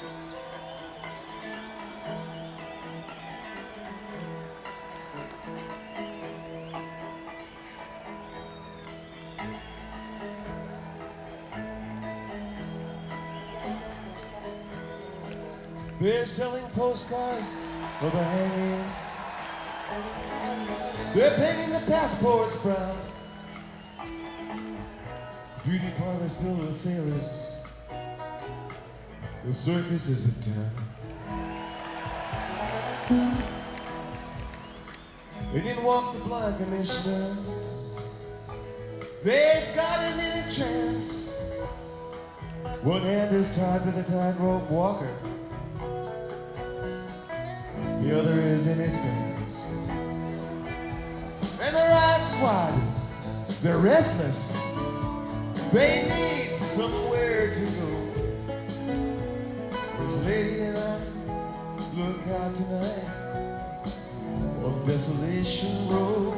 They're selling postcards for the hanging. They're painting the passports brown. Beauty parlors filled with sailors. The circus is in town. And in walks the blind commissioner. They've got him in a trance. One hand is tied to the tightrope walker. The other is in his pants. And the ride squad, they're restless. They need somewhere to go. This lady and I look out tonight on Desolation Road.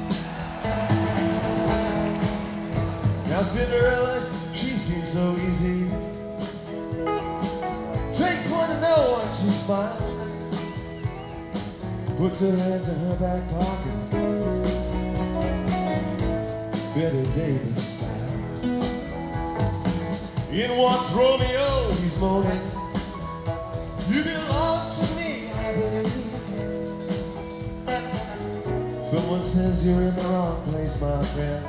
Now Cinderella, she seems so easy. Takes one to know one, she smiles. Puts her hands in her back pocket. Betty Davis style. In walks Romeo, he's moaning. You belong to me, I believe. Someone says you're in the wrong place, my friend.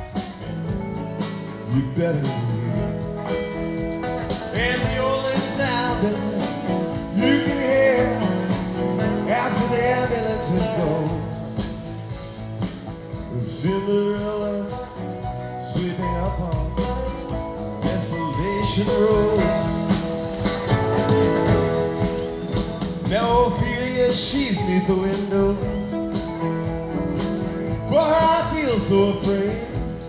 You better leave. And the only sound that you can hear after the ambulances go is Cinderella sweeping up on Desolation Road. Now Ophelia, she's neath the window. For her I feel so afraid.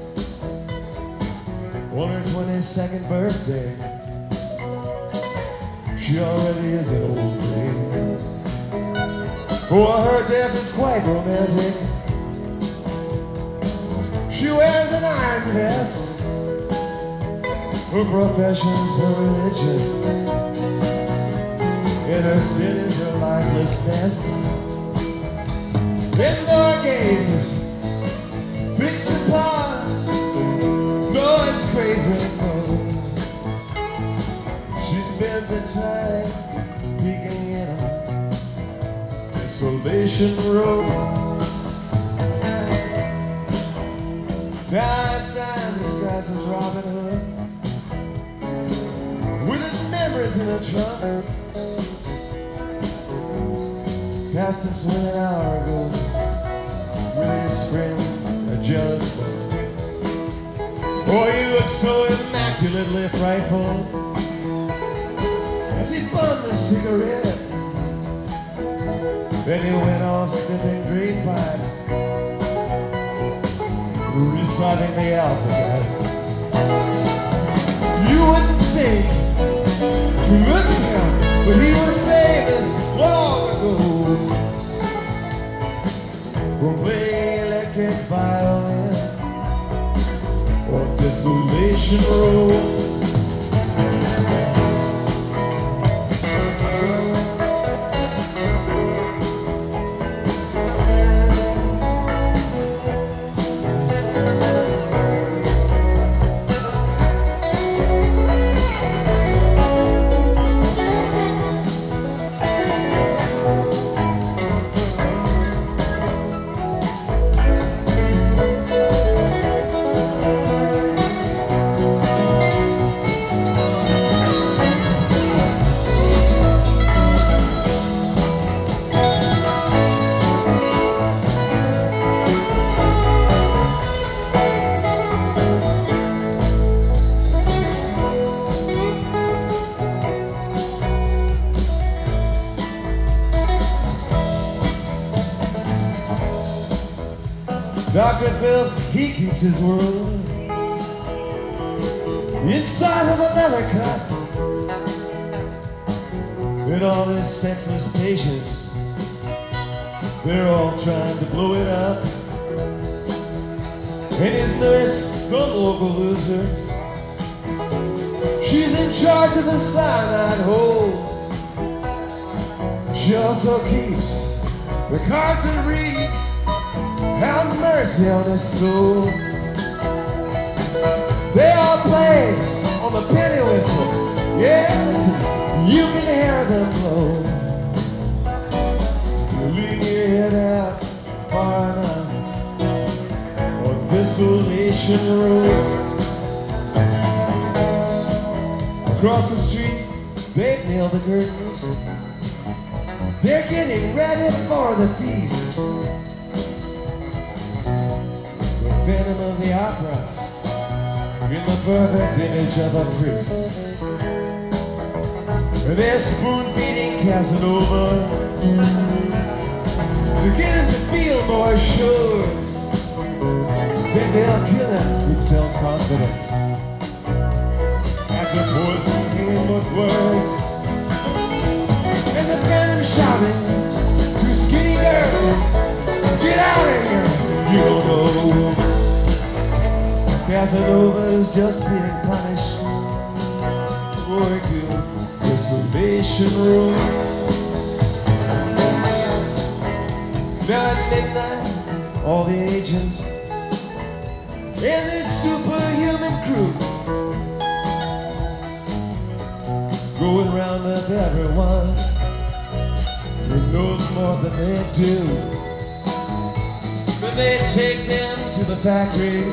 On her 22nd birthday, she already is an old maid. For her death is quite romantic. She wears an iron vest. Her profession's her religion, and her sin is her lifelessness. And though her gaze is fixed upon Lloyd's great rainbow, she spends her time peeking in on Desolation Road. Now Einstein disguises Robin Hood with his memories in a trunk. Past this way an hour ago, really a spring, a jealous boy. Oh, he looked so immaculately frightful as he bummed a cigarette. Then he went off sniffing drain pipes, reciting the alphabet. You wouldn't think to look at him, but he was famous long ago for playing electric violin on Desolation Road. Dr. Phil, he keeps his world inside of a leather cup. And all his sexless patients, they're all trying to blow it up. And his nurse, some local loser, She's in charge of the cyanide hole. She also keeps the cards that read, have mercy on his soul. They all play on the penny whistle. Yes, you can hear them blow. You lean your head out far enough on Desolation Road. Across the street, they've nailed the curtains. They're getting ready for the feast. The Phantom of the Opera in the perfect image of a priest. They're spoon-feeding Casanova to get him to feel more sure. Then they'll kill him with self-confidence. After poison came but worse. And the Phantom shouting to skinny girls, get out of here, you don't know. Casanova is just being punished, going to Desolation Road. Now at midnight, all the agents and this superhuman crew going round up everyone who knows more than they do. But they take them to the factory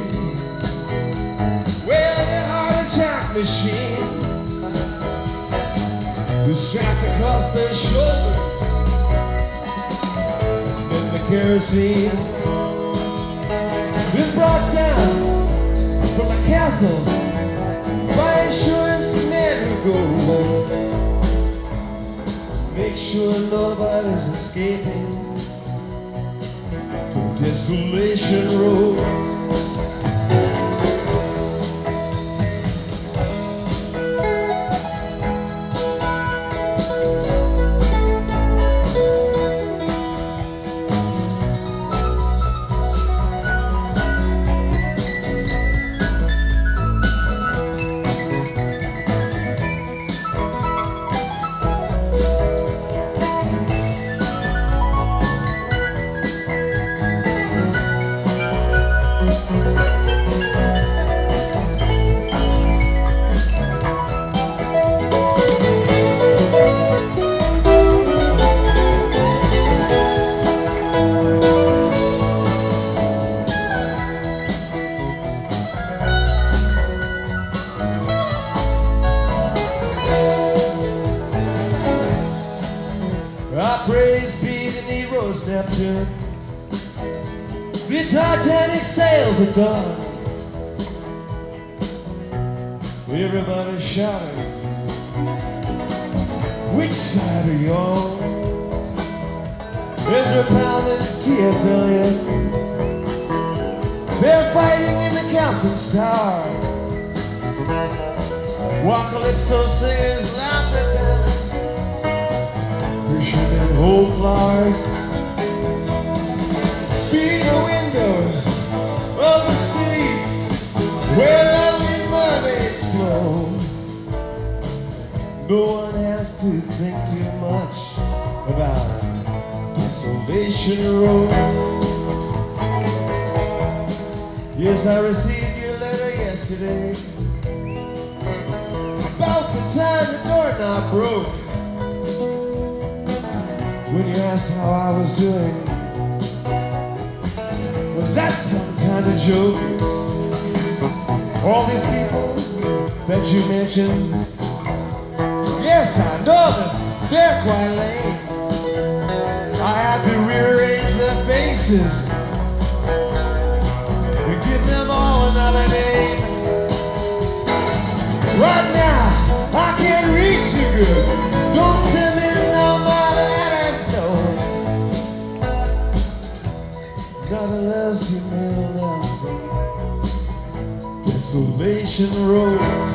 where the heart attack machine is strapped across their shoulders. And then the kerosene is brought down from the castles by insurance men who go. Make sure nobody's escaping to Desolation Road. Praise be to Nero's Neptune. The Titanic sails at dawn. Everybody's shouting, which side are you on? Ezra Pound and T.S. Eliot, they're fighting in the Captain's Tower, while Calypso singers laugh at them. Fishermen hold flowers, be the windows of the city where lovely mermaids flow. No one has to think too much about Desolation Road. Yes, I received your letter yesterday about the time the doorknob broke. When you asked how I was doing, was that some kind of joke? All these people that you mentioned, yes, I know that they're quite lame. I had to rearrange their faces and give them all another name. Right now, I can't read too good. Don't send me no more letters, no. Not unless you mail them from Desolation Road.